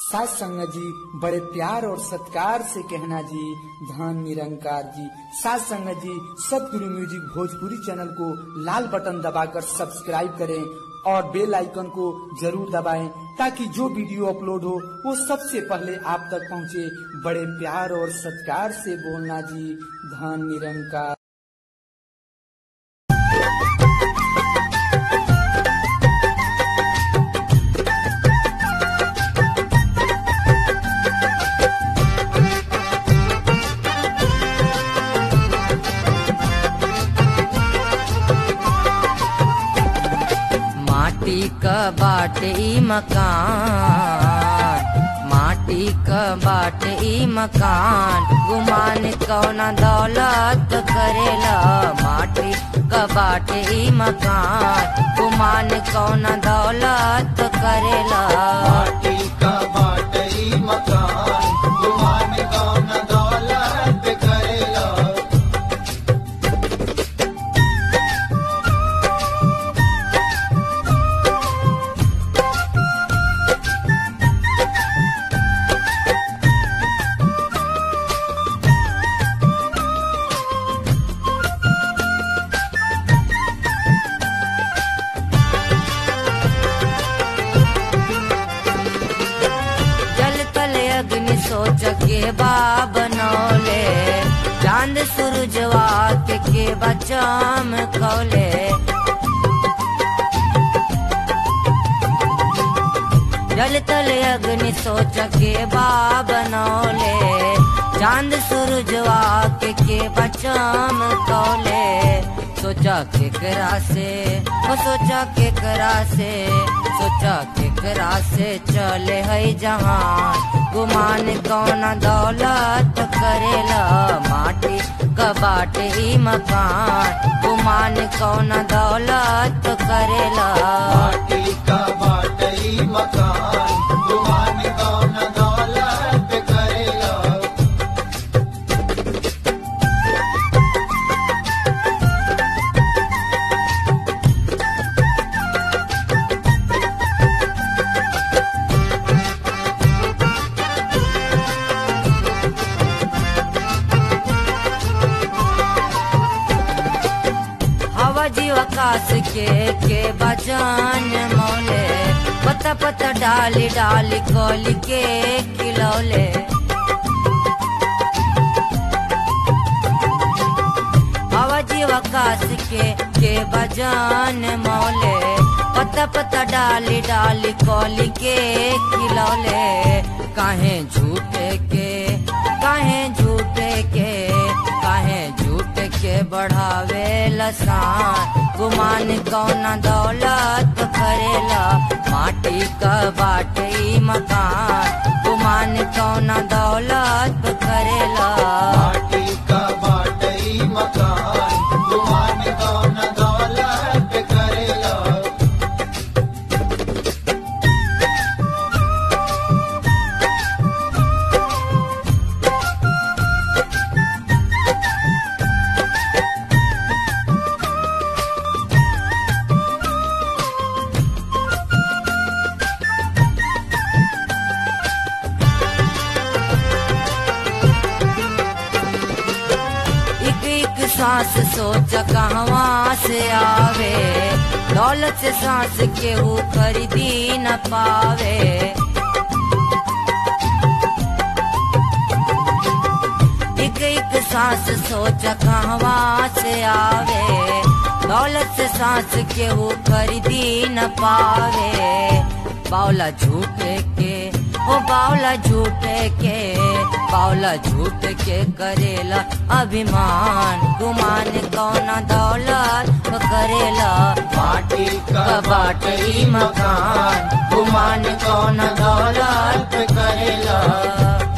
सास संग जी बड़े प्यार और सत्कार से कहना जी धन निरंकार जी। सास संग जी सतगुरु म्यूजिक भोजपुरी चैनल को लाल बटन दबाकर सब्सक्राइब करें और बेल आइकन को जरूर दबाएं ताकि जो वीडियो अपलोड हो वो सबसे पहले आप तक पहुंचे। बड़े प्यार और सत्कार से बोलना जी धन निरंकार। माटी क बाटे ई मकान, माटी क बाटे ई मकान, गुमान कौना दौलत करेला। माटी क बाटे ई मकान, गुमान कौना दौलत करेला। माटी का बाटे ई मकान, गुमान कौना दौलत करेला। अग्नि सोच के बा बनौले, चांद सूरजवा के बचाम कौले। जल तल अग्नि सोच के बा बनौले, चांद सूरजवा के बचाम कौले। सोचा केकरा से, वो सोचा केकरा से, सोचा केकरा से चले है जहान, गुमान कौना दौलत करेला। माटी क बाटे ई मकान, गुमान कौना दौलत करेला। माटी का बाटे ई मकान, गुमान कौना दौलत करेला। जीव आकाश के बजान मौले, पता पता डाली डाली कोली के खिलौले। हवा जीव आकाश के बजान मौले, पता पता डाली डाली कोली के खिलौले। काहे झूठे के, काहे झूठे के, काहे झूठ के बढ़ावे लसान, गुमान कौना दौलत करेला। माटी क बाटे ई मकान, गुमान कौना दौलत करेला। माटी का बाटे ई मकान, गुमान कौना दौलत करेला। सांस सोच कहवा से आवे, दौलत से सांस केहू खरीदी न पावे। एक एक सांस सोच कहवा से आवे, दौलत से सांस केहू खरीदी न पावे। बावला झूठे के, ओ बावला झूठे के, बावला झूठ के करेला अभिमान, गुमान कौना दौलत करेला। माटी का बाटे ई मकान, गुमान कौना दौलत करेला।